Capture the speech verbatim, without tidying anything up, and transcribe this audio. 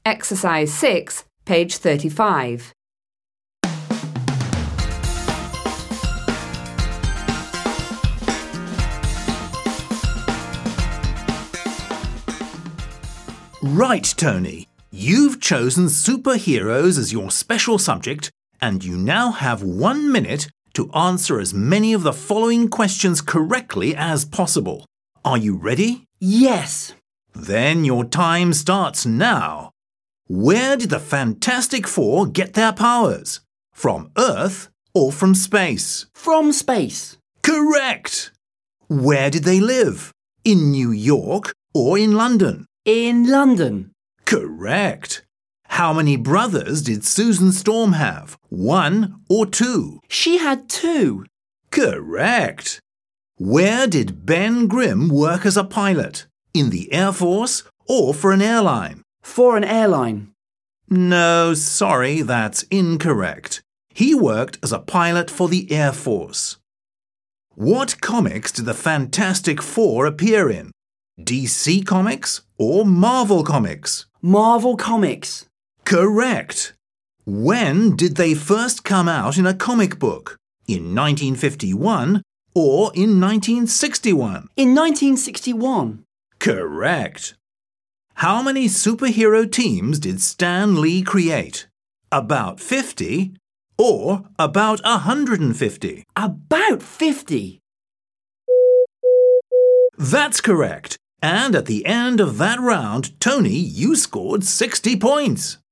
Exercise six, page thirty-five. Right, Tony. You've chosen superheroes as your special subject, and you now have one minute to answer as many of the following questions correctly as possible. Are you ready? Yes. Then your time starts now. Where did the Fantastic Four get their powers? From Earth or from space? From space. Correct! Where did they live? In New York or in London? In London. Correct. How many brothers did Susan Storm have? One or two? She had two. Correct. Where did Ben Grimm work as a pilot? In the Air Force or for an airline? For an airline. No, sorry, that's incorrect. He worked as a pilot for the Air Force. What comics did the Fantastic Four appear in? D C Comics or Marvel Comics? Marvel Comics. Correct. When did they first come out in a comic book? In nineteen fifty-one or in nineteen sixty-one? In nineteen sixty-one. Correct. How many superhero teams did Stan Lee create? About fifty or about one hundred fifty? About fifty. That's correct. And at the end of that round, Tony, you scored sixty points.